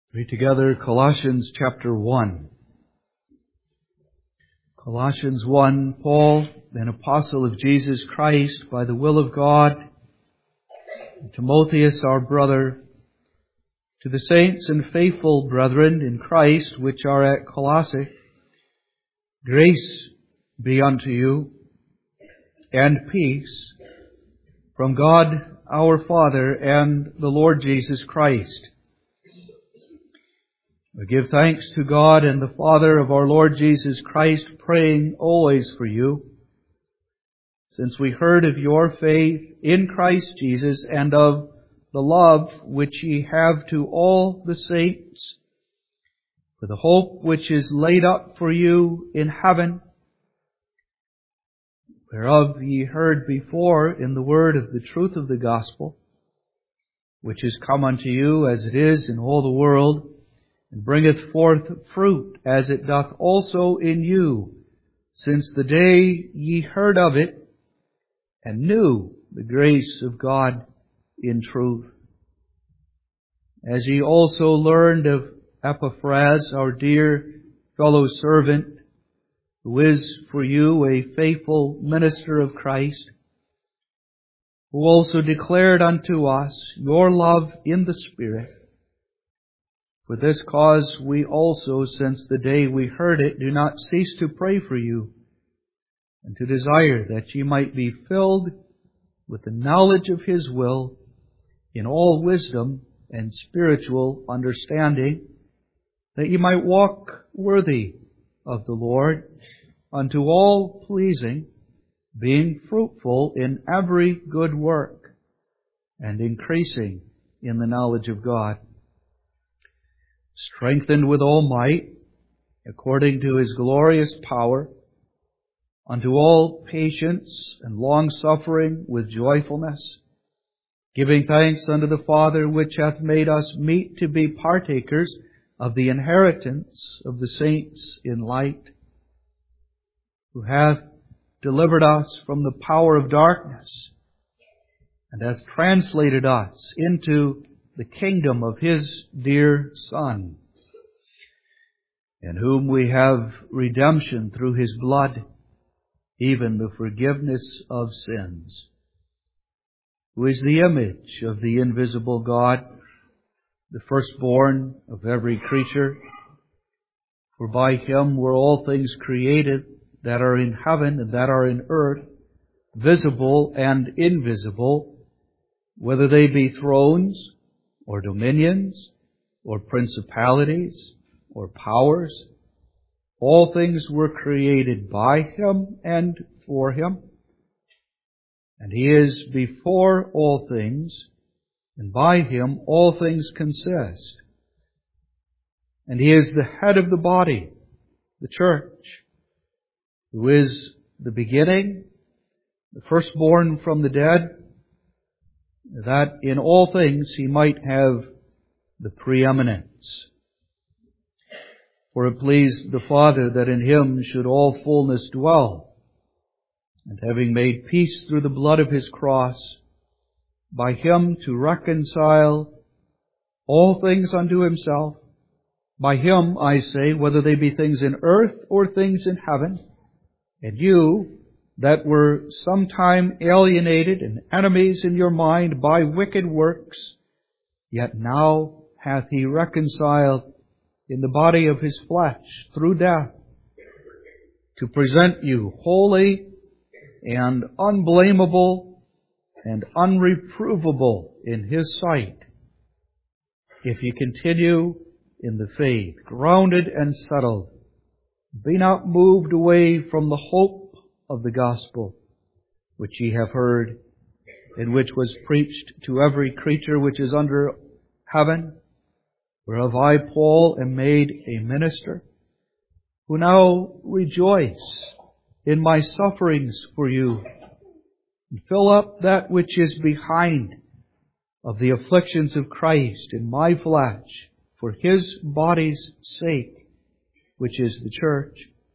Read together Colossians chapter 1. Colossians 1, Paul, an apostle of Jesus Christ by the will of God, and Timotheus our brother, to the saints and faithful brethren in Christ which are at Colossae, grace be unto you, and peace from God our Father and the Lord Jesus Christ. We give thanks to God and the Father of our Lord Jesus Christ, praying always for you, since we heard of your faith in Christ Jesus and of the love which ye have to all the saints, for the hope which is laid up for you in heaven, whereof ye heard before in the word of the truth of the gospel, which is come unto you as it is in all the world, and bringeth forth fruit, as it doth also in you, since the day ye heard of it, and knew the grace of God in truth. As ye also learned of Epaphras, our dear fellow servant, who is for you a faithful minister of Christ, who also declared unto us your love in the Spirit. For this cause we also, since the day we heard it, do not cease to pray for you, and to desire that ye might be filled with the knowledge of His will in all wisdom and spiritual understanding, that ye might walk worthy of the Lord, unto all pleasing, being fruitful in every good work, and increasing in the knowledge of God, strengthened with all might, according to His glorious power, unto all patience and long-suffering with joyfulness, giving thanks unto the Father, which hath made us meet to be partakers of the inheritance of the saints in light, who hath delivered us from the power of darkness, and hath translated us into the kingdom of His dear Son, in whom we have redemption through His blood, even the forgiveness of sins, who is the image of the invisible God, the firstborn of every creature. For by Him were all things created, that are in heaven and that are in earth, visible and invisible, whether they be thrones, or dominions, or principalities, or powers. All things were created by Him and for Him. And He is before all things, and by Him all things consist. And He is the head of the body, the church, who is the beginning, the firstborn from the dead, that in all things He might have the preeminence. For it pleased the Father that in Him should all fullness dwell, and having made peace through the blood of His cross, by Him to reconcile all things unto Himself. By Him, I say, whether they be things in earth or things in heaven. And you, that were sometime alienated and enemies in your mind by wicked works, yet now hath He reconciled in the body of His flesh through death, to present you holy and unblameable and unreprovable in His sight, if ye continue in the faith, grounded and settled, be not moved away from the hope of the gospel, which ye have heard, and which was preached to every creature which is under heaven, whereof I, Paul, am made a minister, who now rejoice in my sufferings for you, and fill up that which is behind of the afflictions of Christ in my flesh, for His body's sake, which is the church,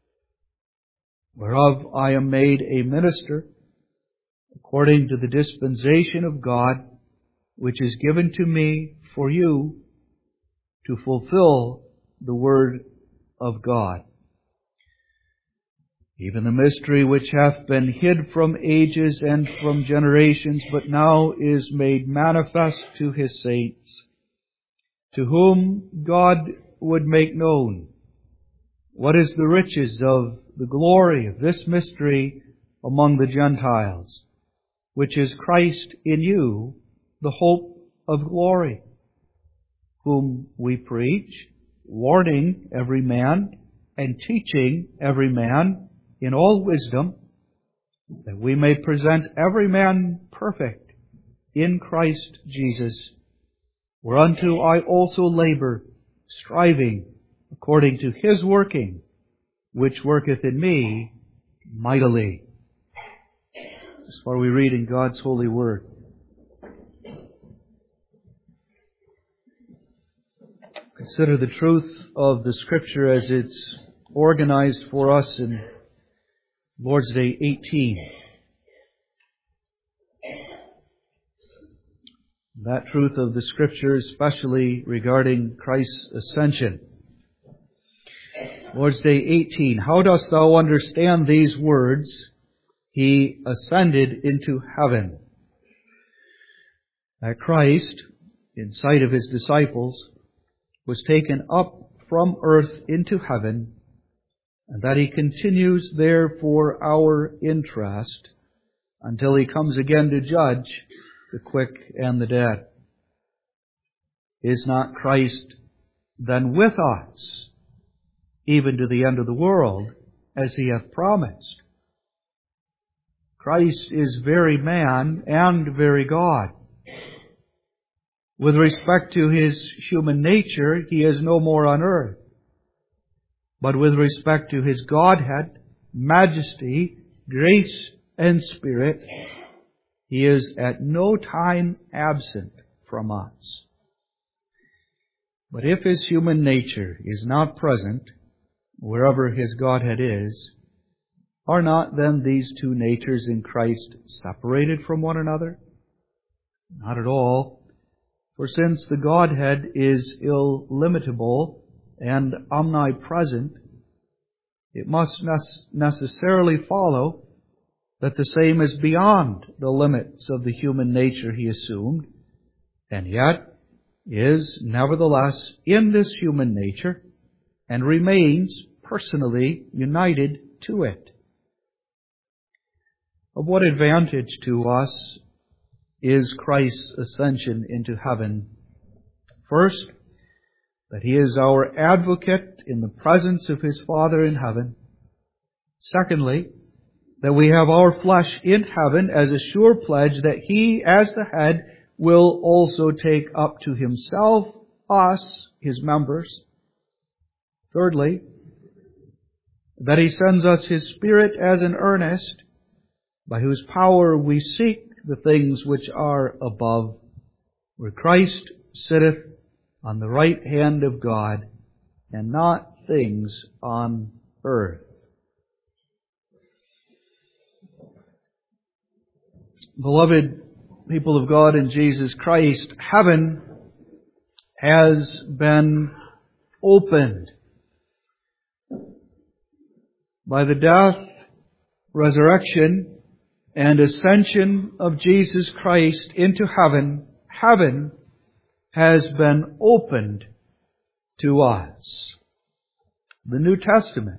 whereof I am made a minister, according to the dispensation of God, which is given to me for you, to fulfill the Word of God. Even the mystery which hath been hid from ages and from generations, but now is made manifest to His saints, to whom God would make known what is the riches of the glory of this mystery among the Gentiles, which is Christ in you, the hope of glory, whom we preach, warning every man and teaching every man in all wisdom, that we may present every man perfect in Christ Jesus, whereunto I also labor, striving according to His working, which worketh in me mightily. As far we read in God's holy word. Consider the truth of the Scripture as it's organized for us in Lord's Day 18. That truth of the Scripture, especially regarding Christ's ascension. Lord's Day 18. How dost thou understand these words? He ascended into heaven. That Christ, in sight of His disciples, was taken up from earth into heaven, and that He continues there for our interest until He comes again to judge the quick and the dead. Is not Christ then with us, even to the end of the world, as He hath promised? Christ is very man and very God. With respect to His human nature, He is no more on earth. But with respect to His Godhead, majesty, grace, and Spirit, He is at no time absent from us. But if His human nature is not present, wherever His Godhead is, are not then these two natures in Christ separated from one another? Not at all. For since the Godhead is illimitable and omnipresent, it must necessarily follow that the same is beyond the limits of the human nature He assumed, and yet is nevertheless in this human nature and remains personally united to it. Of what advantage to us is Christ's ascension into heaven? First, that He is our advocate in the presence of His Father in heaven. Secondly, that we have our flesh in heaven as a sure pledge that He, as the head, will also take up to Himself us, His members. Thirdly, that He sends us His Spirit as an earnest, by whose power we seek the things which are above, where Christ sitteth on the right hand of God, and not things on earth. Beloved people of God in Jesus Christ, heaven has been opened by the death, resurrection, and ascension of Jesus Christ into heaven. Heaven has been opened to us. The New Testament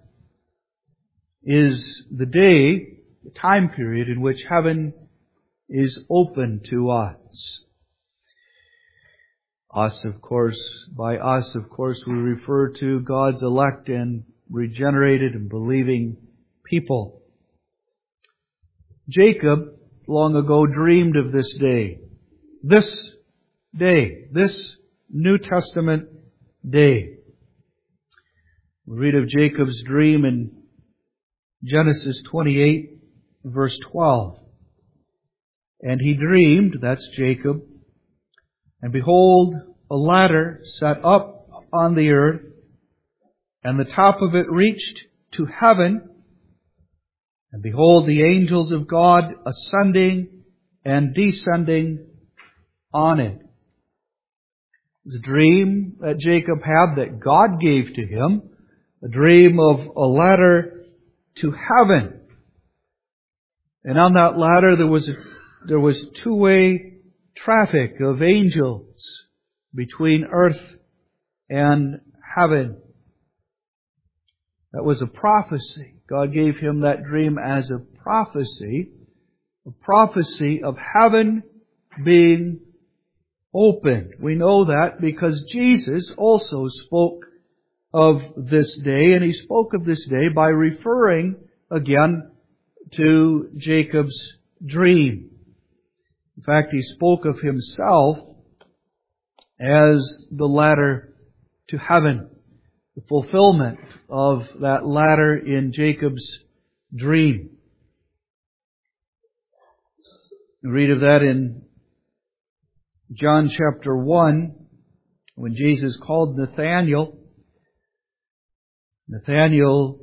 is the day, the time period in which heaven is open to us. By us, of course, we refer to God's elect and regenerated and believing people. Jacob long ago dreamed of this day, this New Testament day. We read of Jacob's dream in Genesis 28, verse 12. And he dreamed, that's Jacob, and behold, a ladder set up on the earth, and the top of it reached to heaven, and behold, the angels of God ascending and descending on it. It's a dream that Jacob had that God gave to him, a dream of a ladder to heaven. And on that ladder there was two-way traffic of angels between earth and heaven. That was a prophecy. God gave him that dream as a prophecy of heaven being opened. We know that because Jesus also spoke of this day, and He spoke of this day by referring again to Jacob's dream. In fact, He spoke of Himself as the ladder to heaven, the fulfillment of that ladder in Jacob's dream. We read of that in John chapter 1, when Jesus called Nathanael. Nathanael,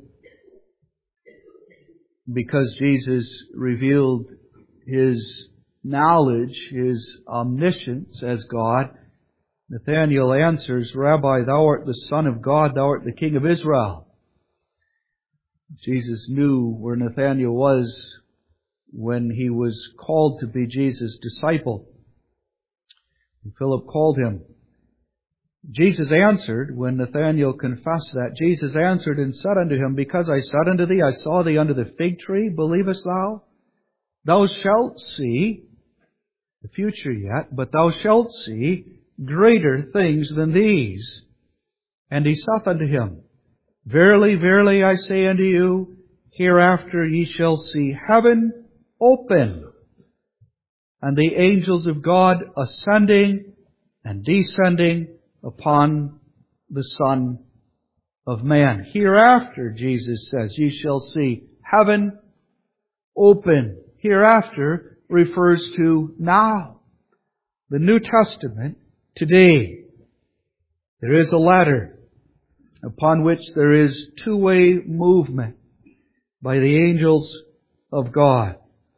because Jesus revealed His knowledge, His omniscience as God, Nathanael answers, "Rabbi, Thou art the Son of God, Thou art the King of Israel." Jesus knew where Nathanael was when he was called to be Jesus' disciple. And Philip called him. Jesus answered, when Nathanael confessed that, Jesus answered and said unto him, "Because I said unto thee, I saw thee under the fig tree, believest thou? Thou shalt see," the future yet, "but thou shalt see greater things than these." And He saith unto him, "Verily, verily, I say unto you, hereafter ye shall see heaven open, and the angels of God ascending and descending upon the Son of Man." Hereafter, Jesus says, ye shall see heaven open. Hereafter refers to now. The New Testament, today. There is a ladder upon which there is two-way movement by the angels of God.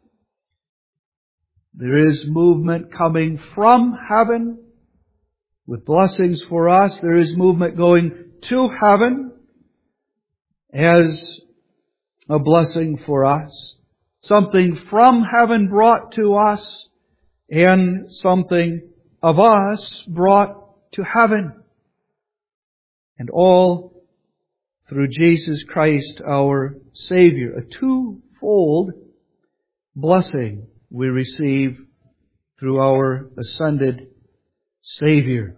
There is movement coming from heaven with blessings for us. There is movement going to heaven as a blessing for us. Something from heaven brought to us, and something of us brought to heaven. And all through Jesus Christ our Savior. A twofold blessing we receive through our ascended Savior.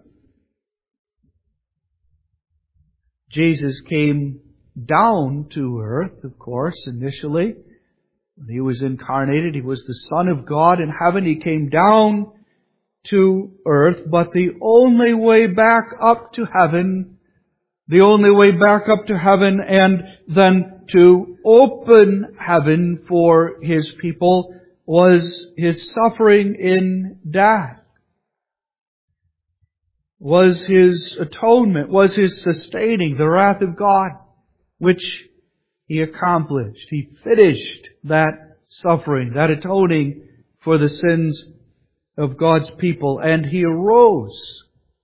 Jesus came down to earth, of course, initially. When He was incarnated, He was the Son of God in heaven. He came down to earth, but the only way back up to heaven, and then to open heaven for His people, was His suffering in death, was His atonement, was His sustaining the wrath of God, which He accomplished. He finished that suffering, that atoning for the sins of God's people, and He rose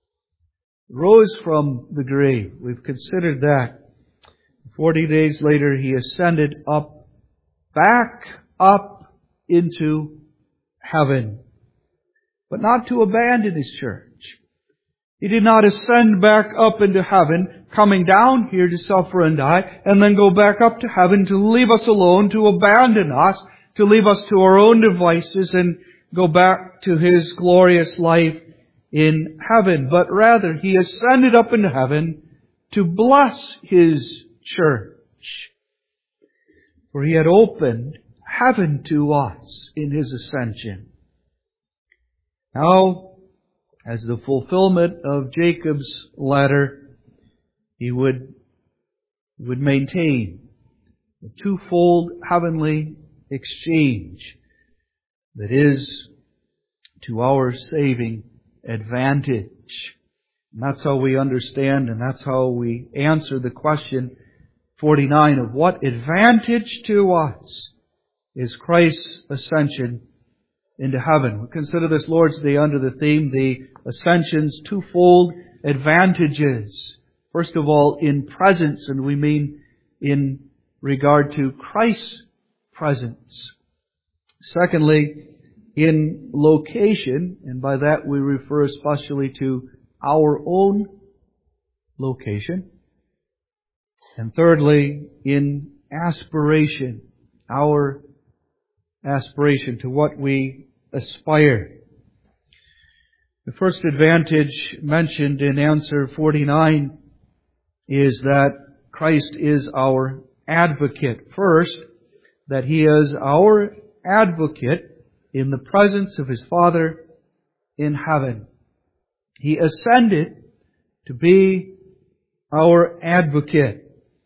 from the grave. We've considered that. 40 days later, He ascended back up into heaven, but not to abandon His church. He did not ascend back up into heaven, coming down here to suffer and die, and then go back up to heaven to leave us alone, to abandon us, to leave us to our own devices and go back to His glorious life in heaven. But rather, He ascended up into heaven to bless His church. For He had opened heaven to us in His ascension. Now, as the fulfillment of Jacob's ladder, He would maintain a twofold heavenly exchange that is to our saving advantage. And that's how we understand, and that's how we answer the question 49 of what advantage to us is Christ's ascension into heaven. We consider this Lord's Day under the theme, the Ascension's twofold advantages. First of all, in presence, and we mean in regard to Christ's presence. Secondly, in location, and by that we refer especially to our own location. And thirdly, in aspiration, our aspiration to what we aspire. The first advantage mentioned in answer 49 is that Christ is our advocate. First, that He is our advocate in the presence of His Father in heaven. He ascended to be our advocate.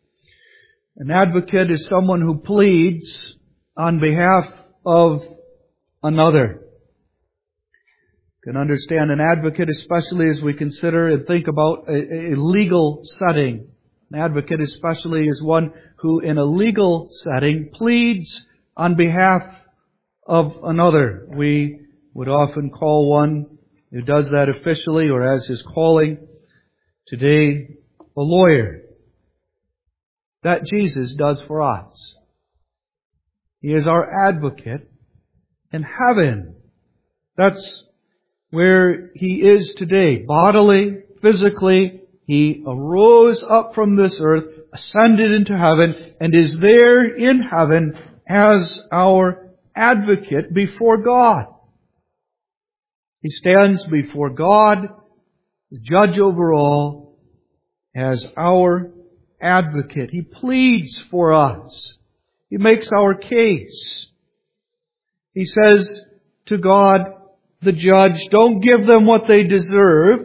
An advocate is someone who pleads on behalf of another. You can understand an advocate, especially as we consider and think about a legal setting. An advocate especially is one who in a legal setting pleads on behalf of another. We would often call one who does that officially or as his calling today a lawyer. That Jesus does for us. He is our advocate in heaven. That's where He is today. Bodily, physically, He arose up from this earth, ascended into heaven, and is there in heaven as our advocate before God. He stands before God, the judge over all, as our advocate. He pleads for us. He makes our case. He says to God, the judge, don't give them what they deserve.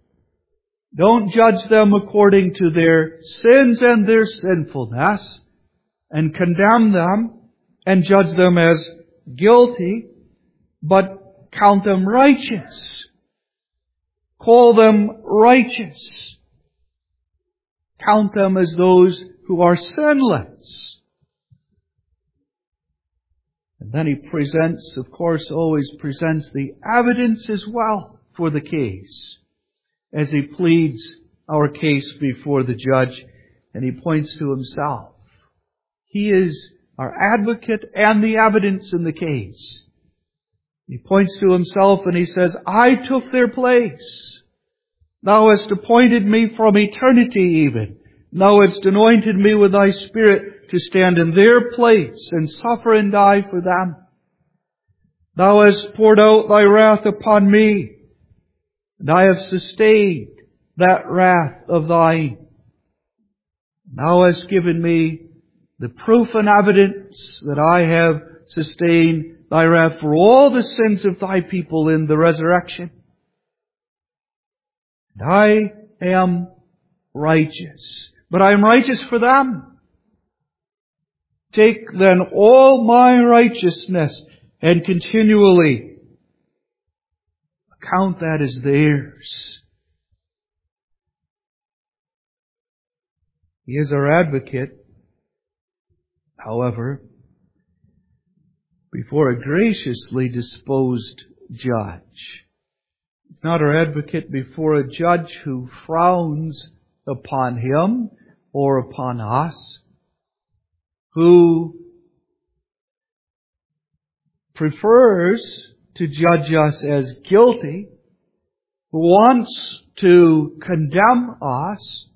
Don't judge them according to their sins and their sinfulness, and condemn them and judge them as guilty, but count them righteous. Call them righteous. Count them as those who are sinless. And then He presents, of course, always presents the evidence as well for the case, as He pleads our case before the judge, and He points to Himself. He is our advocate and the evidence in the case. He points to Himself and He says, I took their place. Thou hast appointed me from eternity even. Thou hast anointed me with Thy Spirit to stand in their place and suffer and die for them. Thou hast poured out Thy wrath upon me, and I have sustained that wrath of Thine. Thou hast given me the proof and evidence that I have sustained Thy wrath for all the sins of Thy people in the resurrection. And I am righteous, but I am righteous for them. Take then all my righteousness and continually count that as theirs. He is our advocate, however, before a graciously disposed judge. He's not our advocate before a judge who frowns upon him or upon us, who prefers to judge us as guilty, who wants to condemn us,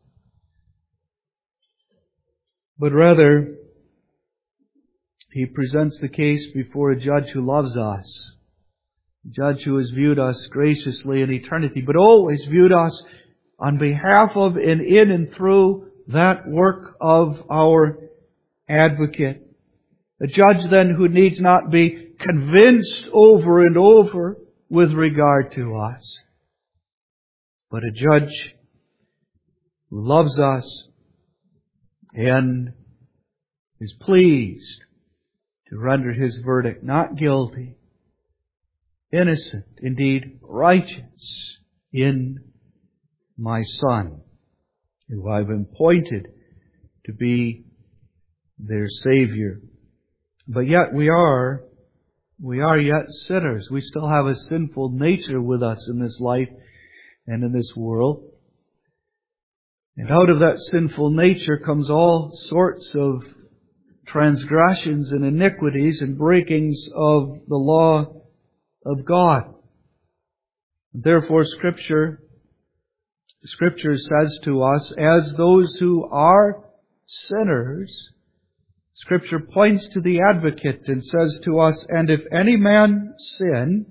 but rather He presents the case before a judge who loves us, a judge who has viewed us graciously in eternity, but always viewed us on behalf of and in and through that work of our advocate. A judge then who needs not be convinced over and over with regard to us, but a judge who loves us and is pleased to render His verdict not guilty, innocent, indeed righteous in my Son, who I've appointed to be their Savior. But yet we are We are yet sinners. We still have a sinful nature with us in this life and in this world. And out of that sinful nature comes all sorts of transgressions and iniquities and breakings of the law of God. Therefore, Scripture says to us, as those who are sinners, Scripture points to the Advocate and says to us, and if any man sin,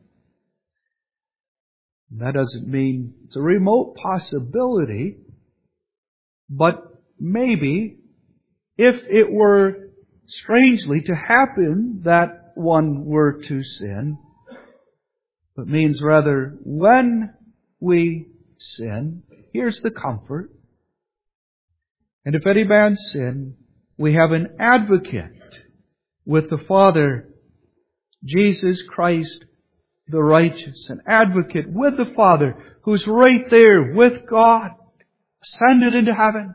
that doesn't mean it's a remote possibility, but maybe if it were strangely to happen that one were to sin, but means rather when we sin, here's the comfort. And if any man sin, we have an advocate with the Father, Jesus Christ the righteous. An advocate with the Father who's right there with God, ascended into heaven.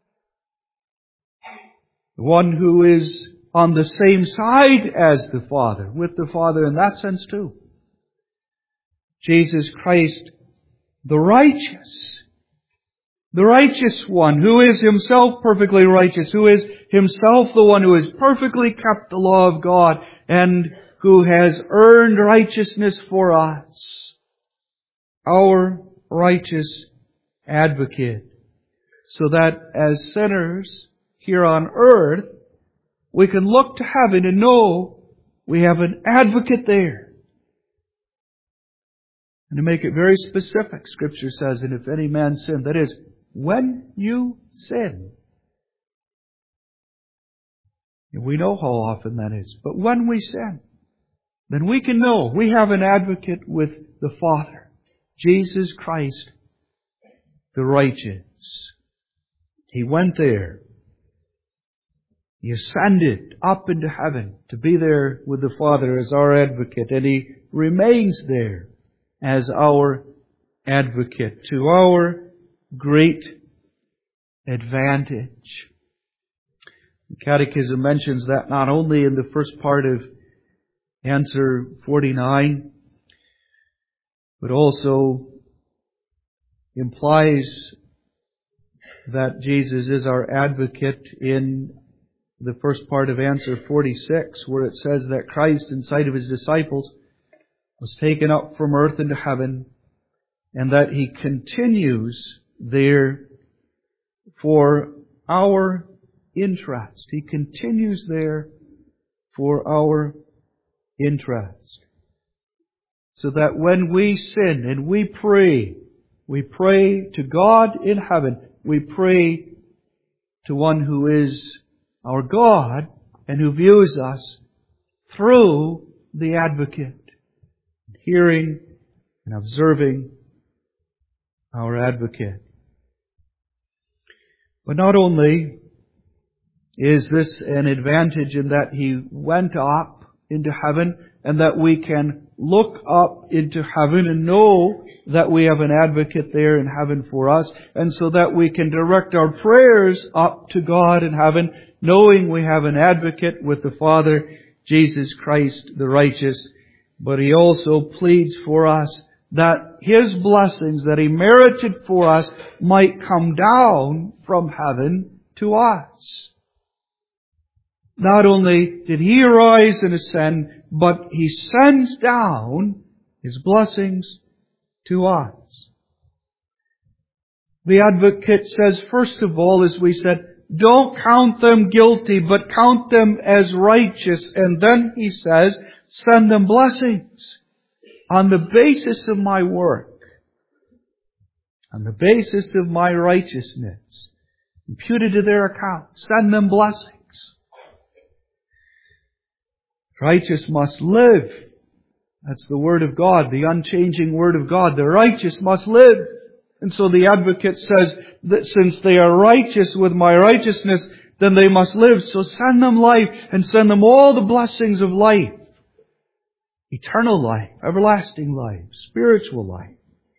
The one who is on the same side as the Father, with the Father in that sense too. Jesus Christ the righteous. The righteous one, who is Himself perfectly righteous, who is Himself the one who has perfectly kept the law of God and who has earned righteousness for us. Our righteous advocate. So that as sinners here on earth, we can look to heaven and know we have an advocate there. And to make it very specific, Scripture says, and if any man sin, that is, when you sin. And we know how often that is. But when we sin, then we can know we have an advocate with the Father, Jesus Christ, the righteous. He went there. He ascended up into heaven to be there with the Father as our advocate. And He remains there as our advocate to our great advantage. The Catechism mentions that not only in the first part of answer 49, but also implies that Jesus is our advocate in the first part of answer 46, where it says that Christ, in sight of His disciples, was taken up from earth into heaven, and that He continues there for our interest. He continues there for our interest. So that when we sin and we pray to God in heaven, we pray to one who is our God and who views us through the advocate, hearing and observing our advocate. But not only is this an advantage in that He went up into heaven and that we can look up into heaven and know that we have an advocate there in heaven for us, and so that we can direct our prayers up to God in heaven, knowing we have an advocate with the Father, Jesus Christ the righteous. But He also pleads for us that His blessings that He merited for us might come down from heaven to us. Not only did He arise and ascend, but He sends down His blessings to us. The advocate says, first of all, as we said, don't count them guilty, but count them as righteous. And then He says, send them blessings on the basis of my work, on the basis of my righteousness, imputed to their account. Send them blessings. Righteous must live. That's the Word of God, the unchanging Word of God. The righteous must live. And so the advocate says that since they are righteous with my righteousness, then they must live. So send them life and send them all the blessings of life. Eternal life, everlasting life, spiritual life.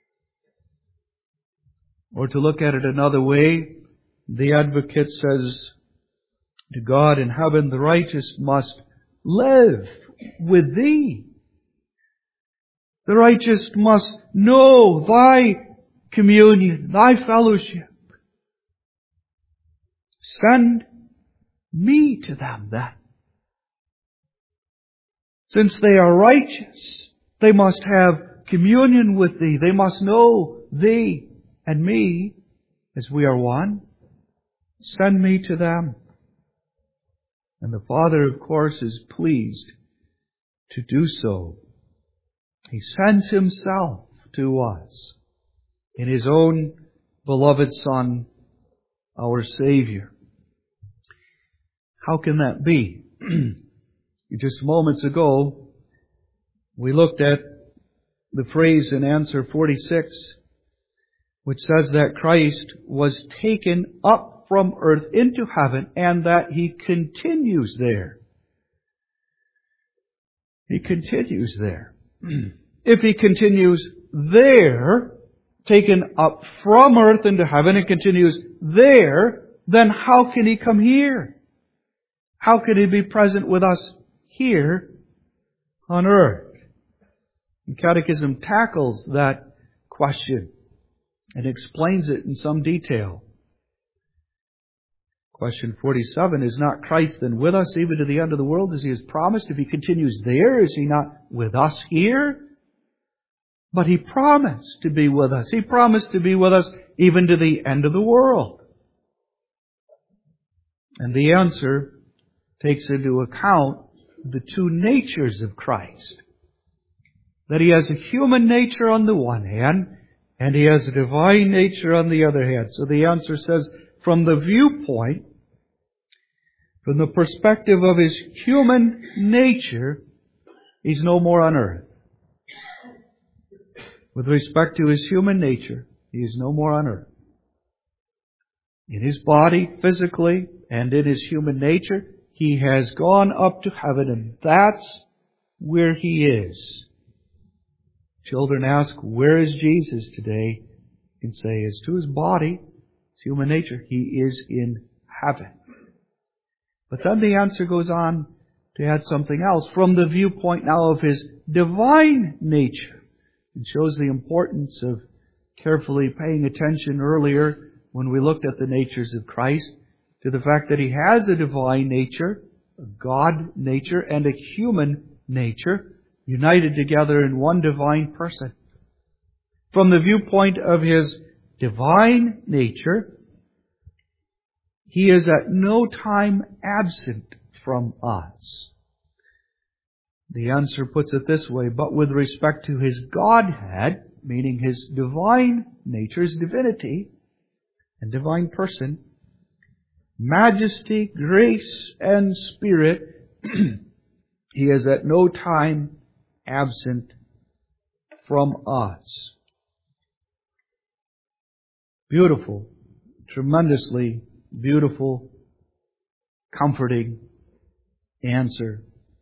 Or to look at it another way, the advocate says to God in heaven, the righteous must live with Thee. The righteous must know Thy communion, Thy fellowship. Send me to them then. Since they are righteous, they must have communion with Thee. They must know Thee and me as we are one. Send me to them. And the Father, of course, is pleased to do so. He sends Himself to us in His own beloved Son, our Savior. How can that be? Just moments ago, we looked at the phrase in answer 46, which says that Christ was taken up from earth into heaven and that He continues there. He continues there. If He continues there, taken up from earth into heaven and continues there, then how can He come here? How can He be present with us here on earth? The Catechism tackles that question and explains it in some detail. Question 47, is not Christ then with us even to the end of the world as He has promised? If He continues there, is He not with us here? But He promised to be with us. He promised to be with us even to the end of the world. And the answer takes into account the two natures of Christ. That He has a human nature on the one hand, and He has a divine nature on the other hand. So the answer says, from the viewpoint, from the perspective of His human nature, He's no more on earth. With respect to His human nature, He is no more on earth. In His body, physically, and in His human nature, He has gone up to heaven, and that's where He is. Children ask, where is Jesus today? You can say, as to His body, His human nature, He is in heaven. But then the answer goes on to add something else from the viewpoint now of His divine nature. It shows the importance of carefully paying attention earlier when we looked at the natures of Christ to the fact that He has a divine nature, a God nature, and a human nature united together in one divine person. From the viewpoint of His divine nature, He is at no time absent from us. The answer puts it this way, but with respect to His Godhead, meaning His divine nature, His divinity and divine person, majesty, grace, and spirit, He is at no time absent from us. Beautiful, tremendously beautiful, comforting answer.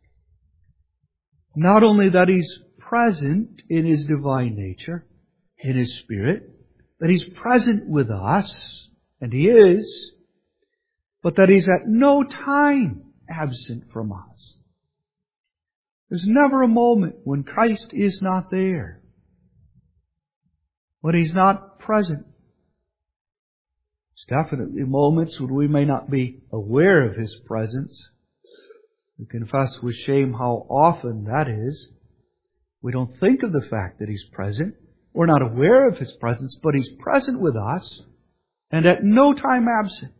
Not only that He's present in His divine nature, in His Spirit, that He's present with us, and He is, but that He's at no time absent from us. There's never a moment when Christ is not there, when He's not present. There's definitely moments when we may not be aware of His presence. We confess with shame how often that is. We don't think of the fact that He's present. We're not aware of His presence, but He's present with us and at no time absent.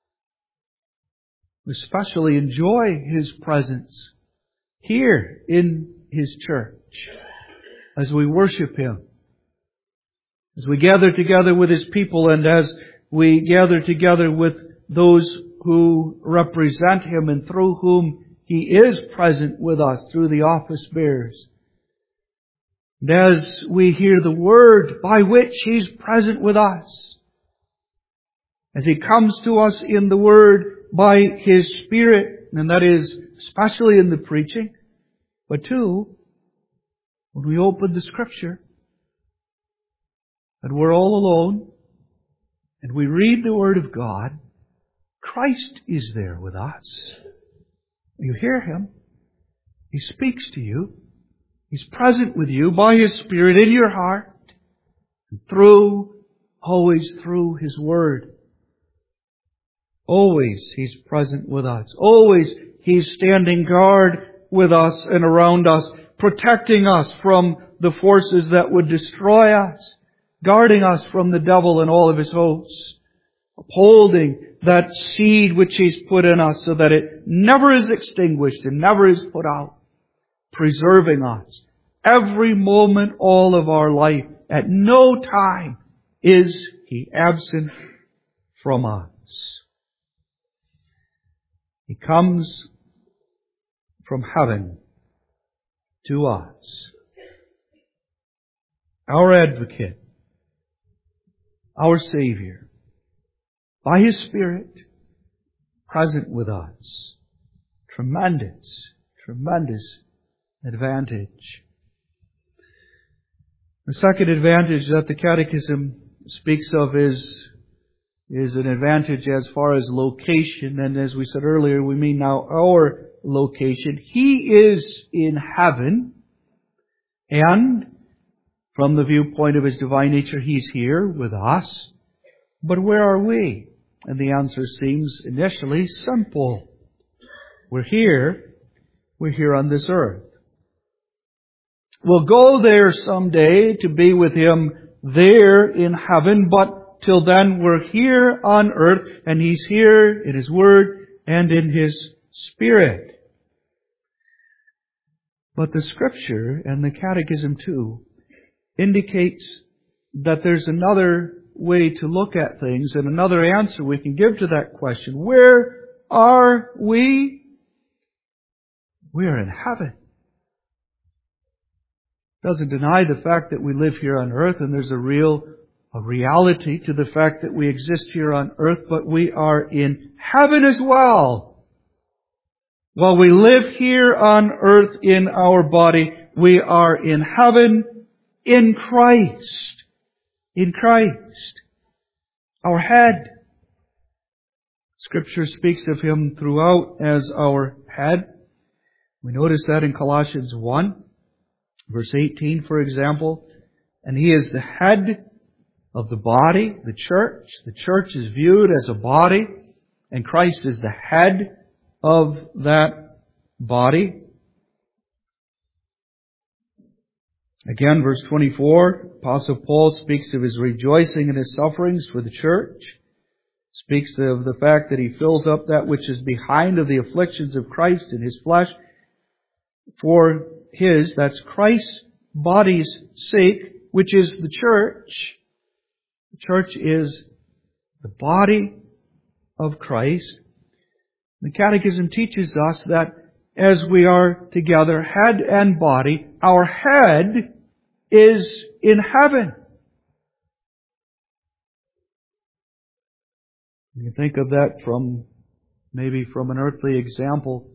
We especially enjoy His presence here in His church as we worship Him, as we gather together with His people, and as we gather together with those who represent Him and through whom He is present with us through the office bearers. And as we hear the Word by which He's present with us, as He comes to us in the Word by His Spirit, and that is especially in the preaching, but too, when we open the Scripture, and we're all alone, and we read the Word of God, Christ is there with us. You hear Him. He speaks to you. He's present with you by His Spirit in your heart. And always through His Word. Always He's present with us. Always He's standing guard with us and around us, protecting us from the forces that would destroy us, guarding us from the devil and all of his hosts, upholding that seed which He's put in us so that it never is extinguished and never is put out, preserving us every moment, all of our life. At no time is He absent from us. He comes from heaven to us. Our Advocate, our Savior, by His Spirit, present with us. Tremendous advantage. The second advantage that the Catechism speaks of is an advantage as far as location. And as we said earlier, we mean now our location. He is in heaven. And from the viewpoint of His divine nature, He's here with us. But where are we? And the answer seems initially simple. We're here on this earth. We'll go there someday to be with Him there in heaven, but till then we're here on earth, and He's here in His Word and in His Spirit. But the Scripture, and the Catechism too, indicates that there's another way to look at things and another answer we can give to that question. Where are we? We are in heaven. Doesn't deny the fact that we live here on earth, and there's a reality to the fact that we exist here on earth, but we are in heaven as well. While we live here on earth in our body, we are in heaven in Christ. In Christ, our head. Scripture speaks of Him throughout as our head. We notice that in Colossians 1. Verse 18, for example, and He is the head of the body, the church. The church is viewed as a body, and Christ is the head of that body. Again, verse 24, Apostle Paul speaks of his rejoicing in his sufferings for the church. Speaks of the fact that he fills up that which is behind of the afflictions of Christ in His flesh for His, that's Christ's body's sake, which is the church. The church is the body of Christ. The Catechism teaches us that as we are together, head and body, our head is in heaven. You can think of that from an earthly example.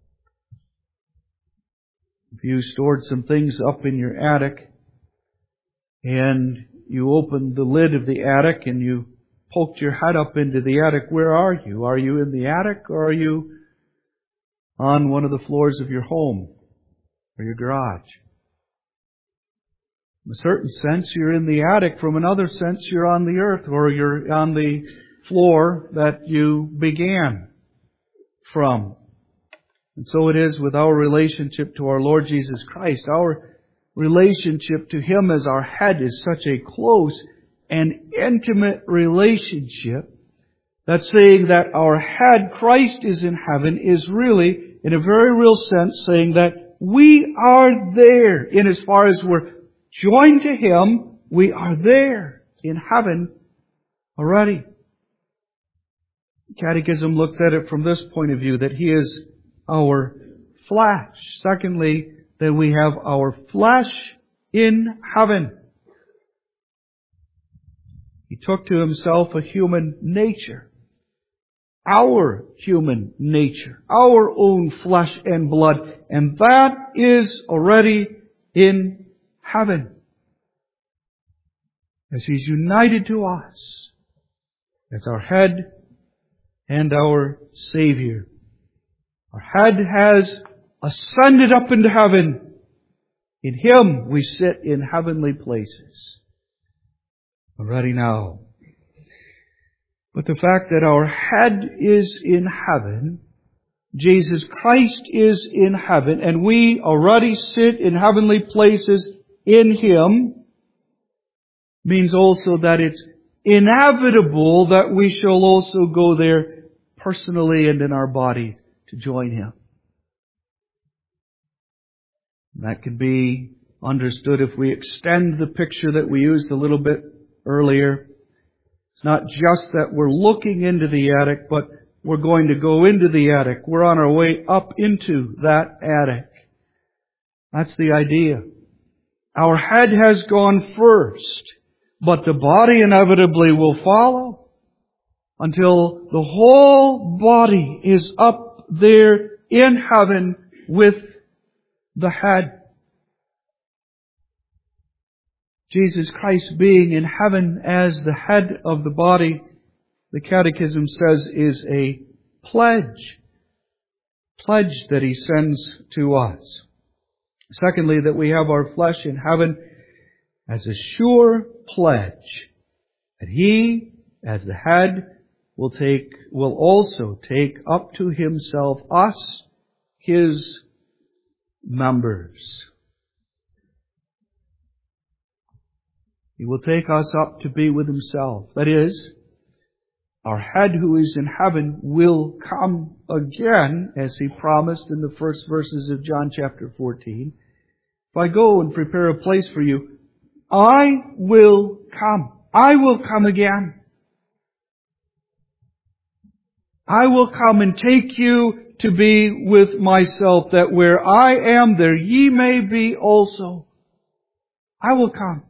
If you stored some things up in your attic and you opened the lid of the attic and you poked your head up into the attic, where are you? Are you in the attic, or are you on one of the floors of your home or your garage? In a certain sense, you're in the attic. From another sense, you're on the earth, or you're on the floor that you began from. And so it is with our relationship to our Lord Jesus Christ. Our relationship to Him as our head is such a close and intimate relationship that saying that our head, Christ, is in heaven, is really, in a very real sense, saying that we are there. In as far as we're joined to Him, we are there in heaven already. Catechism looks at it from this point of view, that He is our flesh. Secondly, that we have our flesh in heaven. He took to Himself a human nature. Our human nature. Our own flesh and blood. And that is already in heaven. As He's united to us as our head and our Savior. Our head has ascended up into heaven. In Him we sit in heavenly places already now. But the fact that our head is in heaven, Jesus Christ is in heaven, and we already sit in heavenly places in Him, means also that it's inevitable that we shall also go there personally and in our bodies to join Him. That can be understood if we extend the picture that we used a little bit earlier. It's not just that we're looking into the attic, but we're going to go into the attic. We're on our way up into that attic. That's the idea. Our head has gone first, but the body inevitably will follow until the whole body is up there in heaven with the head. Jesus Christ being in heaven as the head of the body, the Catechism says, is a pledge that He sends to us. Secondly, that we have our flesh in heaven as a sure pledge that He, as the head, will also take up to Himself us, His members. He will take us up to be with Himself. That is, our head who is in heaven will come again, as He promised in the first verses of John chapter 14. If I go and prepare a place for you, I will come. I will come again. I will come and take you to be with myself, that where I am, there ye may be also. I will come.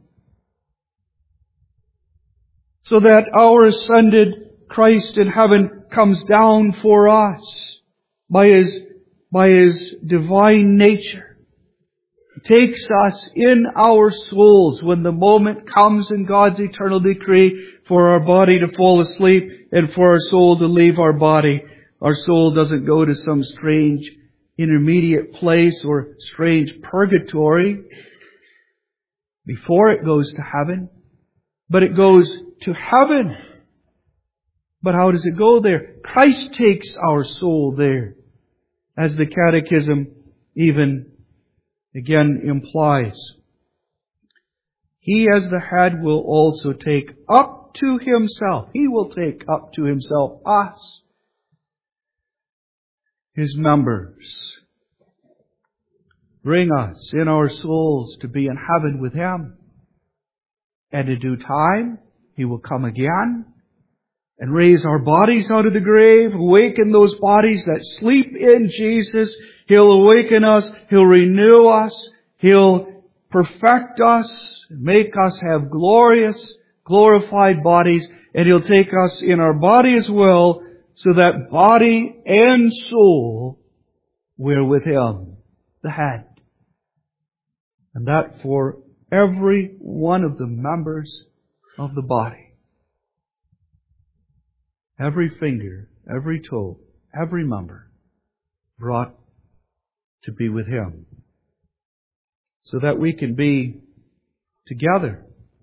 So that our ascended Christ in heaven comes down for us by His divine nature. He takes us in our souls when the moment comes in God's eternal decree for our body to fall asleep and for our soul to leave our body. Our soul doesn't go to some strange intermediate place or strange purgatory before it goes to heaven, but it goes to heaven. But how does it go there? Christ takes our soul there, as the Catechism even again implies. He, as the head, will also take up to Himself. He will take up to Himself us, His members. Bring us in our souls to be in heaven with Him. And in due time, He will come again and raise our bodies out of the grave, awaken those bodies that sleep in Jesus. He'll awaken us, He'll renew us, He'll perfect us, make us have glorious, glorified bodies, and He'll take us in our body as well, so that body and soul we're with Him, the head. And that for every one of the members of the body. Every finger, every toe, every member brought to be with Him. So that we can be together.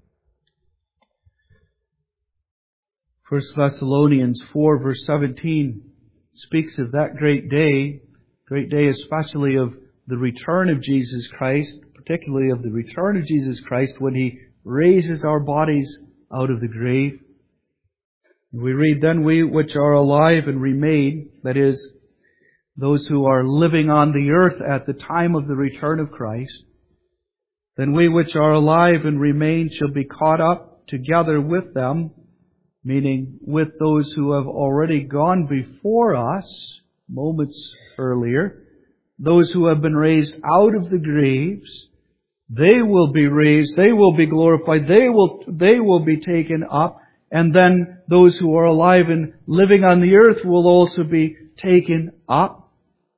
1 Thessalonians 4 verse 17 speaks of that great day especially of the return of Jesus Christ, particularly of the return of Jesus Christ when He raises our bodies out of the grave. We read, then we which are alive and remain, that is, those who are living on the earth at the time of the return of Christ, then we which are alive and remain shall be caught up together with them, meaning with those who have already gone before us, moments earlier, those who have been raised out of the graves. They will be raised, they will be glorified, they will be taken up, and then those who are alive and living on the earth will also be taken up.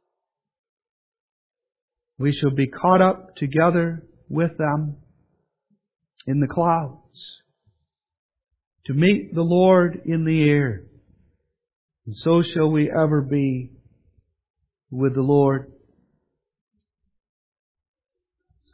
We shall be caught up together with them in the clouds to meet the Lord in the air. And so shall we ever be with the Lord.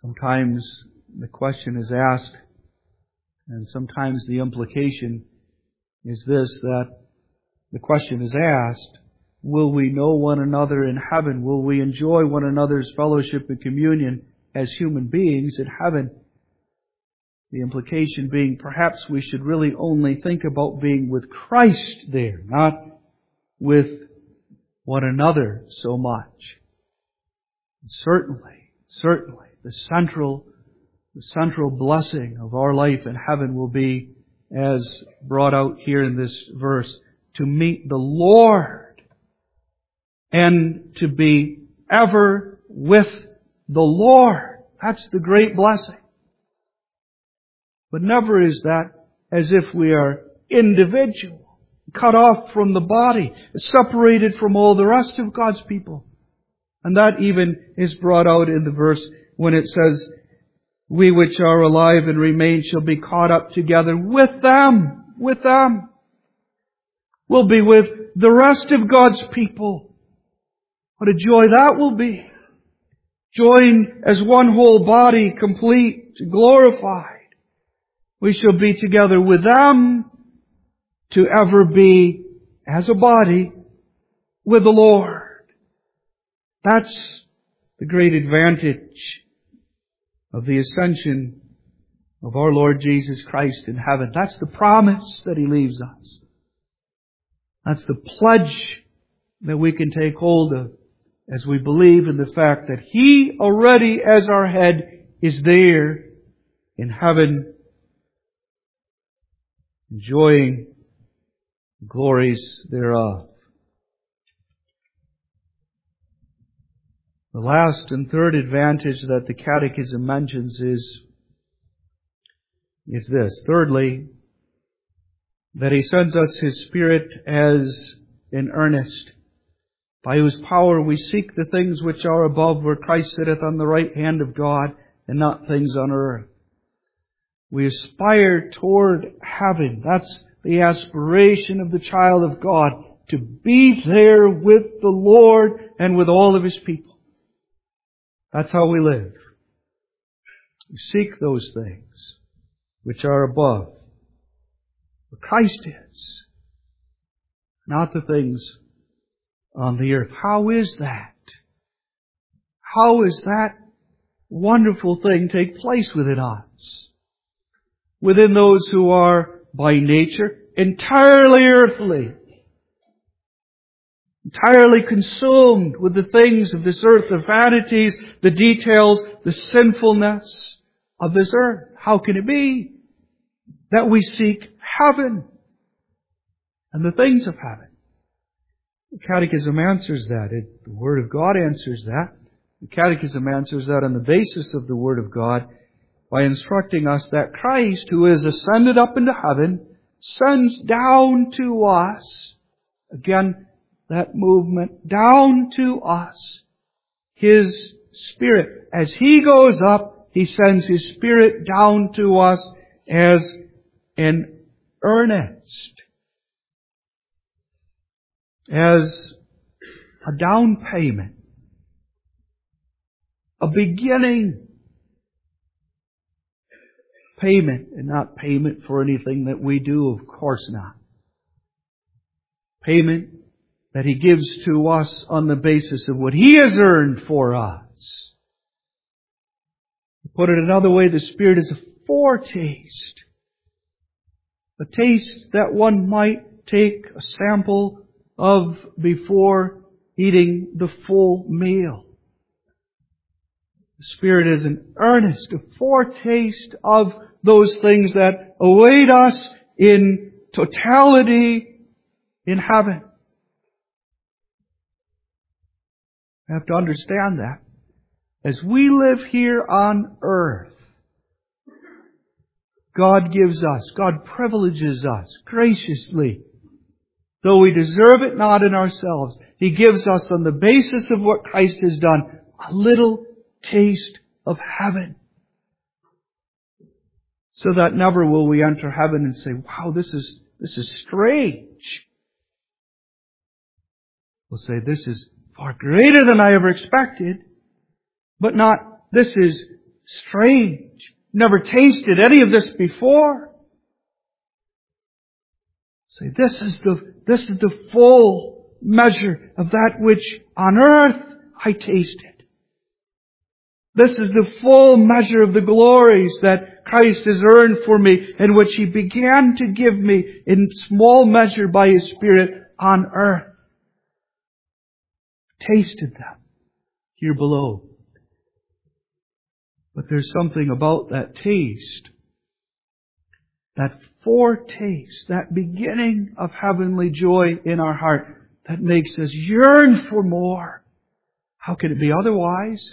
Sometimes the question is asked, and sometimes the implication is this, that the question is asked, will we know one another in heaven? Will we enjoy one another's fellowship and communion as human beings in heaven? The implication being perhaps we should really only think about being with Christ there, not with one another so much. And certainly, the central blessing of our life in heaven will be, as brought out here in this verse, to meet the Lord and to be ever with the Lord. That's the great blessing. But never is that as if we are individual, cut off from the body, separated from all the rest of God's people. And that even is brought out in the verse when it says, we which are alive and remain shall be caught up together with them. With them. We'll be with the rest of God's people. What a joy that will be. Joined as one whole body, complete, glorified. We shall be together with them to ever be, as a body, with the Lord. That's the great advantage of the ascension of our Lord Jesus Christ in heaven. That's the promise that He leaves us. That's the pledge that we can take hold of as we believe in the fact that He already, as our head, is there in heaven, enjoying the glories thereof. The last and third advantage that the Catechism mentions is this. Thirdly, that He sends us His Spirit as in earnest, by whose power we seek the things which are above, where Christ sitteth on the right hand of God, and not things on earth. We aspire toward heaven. That's the aspiration of the child of God, to be there with the Lord and with all of His people. That's how we live. We seek those things which are above, where Christ is, not the things on the earth. How is that? How is that wonderful thing take place within us? Within those who are by nature entirely earthly, entirely consumed with the things of this earth, the vanities, the details, the sinfulness of this earth. How can it be that we seek heaven and the things of heaven? The Catechism answers that. The Word of God answers that. The Catechism answers that on the basis of the Word of God by instructing us that Christ, who is ascended up into heaven, sends down to us, again, that movement, down to us, His Spirit. As He goes up, He sends His Spirit down to us as an earnest, as a down payment, a beginning payment, and not payment for anything that we do, of course not. Payment that He gives to us on the basis of what He has earned for us. To put it another way, the Spirit is a foretaste. A taste that one might take a sample of before eating the full meal. The Spirit is an earnest, a foretaste of those things that await us in totality in heaven. We have to understand that. As we live here on earth, God gives us, God privileges us graciously, though we deserve it not in ourselves. He gives us, on the basis of what Christ has done, a little taste of heaven. So that never will we enter heaven and say, wow, this is strange. We'll say, this is far greater than I ever expected, but not, this is strange. Never tasted any of this before. Say, this is the full measure of that which on earth I tasted. This is the full measure of the glories that Christ has earned for me and which He began to give me in small measure by His Spirit on earth. Tasted them here below. But there's something about that taste, that foretaste, that beginning of heavenly joy in our heart that makes us yearn for more. How can it be otherwise?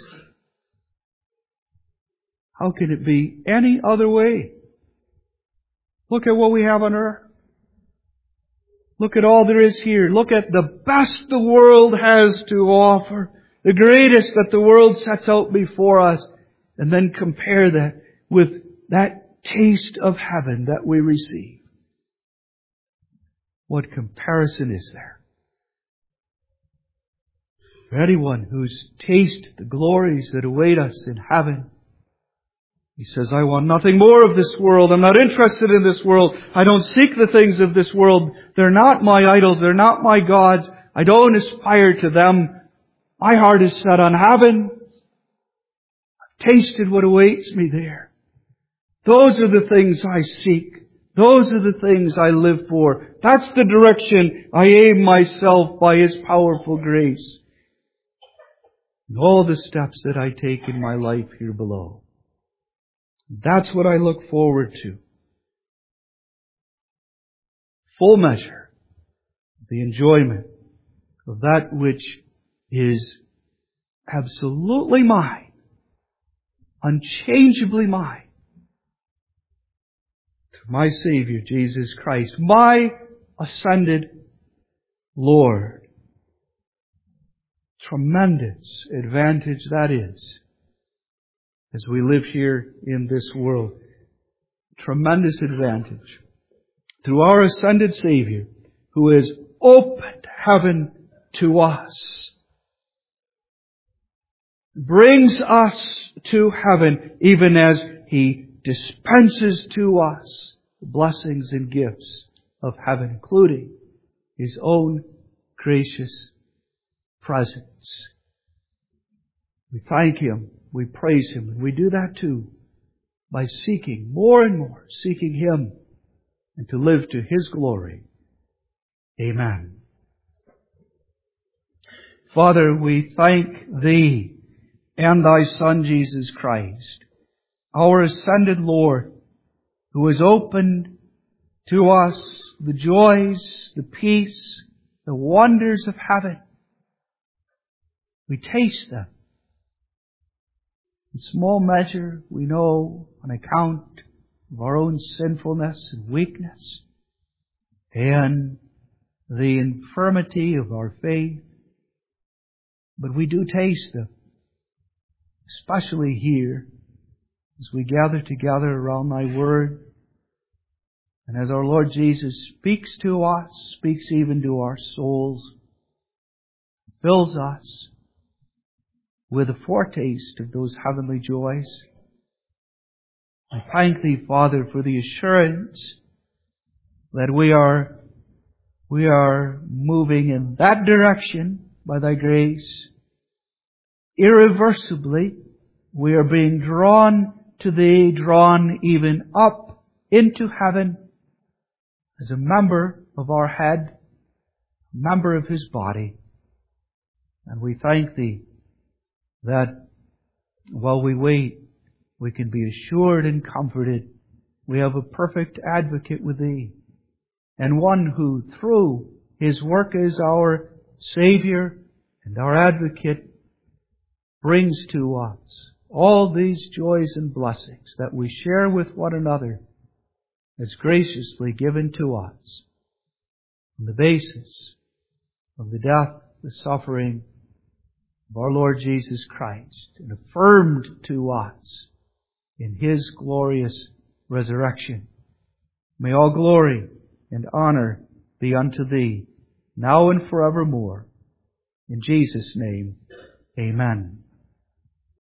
How can it be any other way? Look at what we have on earth. Look at all there is here. Look at the best the world has to offer. The greatest that the world sets out before us. And then compare that with that taste of heaven that we receive. What comparison is there? For anyone who's tasted the glories that await us in heaven, he says, I want nothing more of this world. I'm not interested in this world. I don't seek the things of this world. They're not my idols. They're not my gods. I don't aspire to them. My heart is set on heaven. I've tasted what awaits me there. Those are the things I seek. Those are the things I live for. That's the direction I aim myself by His powerful grace. And all the steps that I take in my life here below. That's what I look forward to. Full measure of the enjoyment of that which is absolutely mine, unchangeably mine, through my Savior, Jesus Christ, my ascended Lord. Tremendous advantage that is. As we live here in this world. Tremendous advantage. Through our ascended Savior, who has opened heaven to us. Brings us to heaven, even as He dispenses to us the blessings and gifts of heaven, including His own gracious presence. We thank Him. We praise Him. And we do that too by seeking more and more, seeking Him and to live to His glory. Amen. Father, we thank Thee and Thy Son Jesus Christ, our ascended Lord, who has opened to us the joys, the peace, the wonders of heaven. We taste them. In small measure, we know on account of our own sinfulness and weakness and the infirmity of our faith. But we do taste them, especially here as we gather together around Thy Word. And as our Lord Jesus speaks to us, speaks even to our souls, fills us with a foretaste of those heavenly joys. I thank Thee, Father, for the assurance that we are moving in that direction by Thy grace. Irreversibly, we are being drawn to Thee, drawn even up into heaven as a member of our head, a member of His body. And we thank Thee that while we wait, we can be assured and comforted. We have a perfect advocate with Thee, and one who through His work as our Savior and our advocate brings to us all these joys and blessings that we share with one another as graciously given to us on the basis of the death, the suffering of our Lord Jesus Christ, and affirmed to us in His glorious resurrection. May all glory and honor be unto Thee, now and forevermore. In Jesus' name, amen.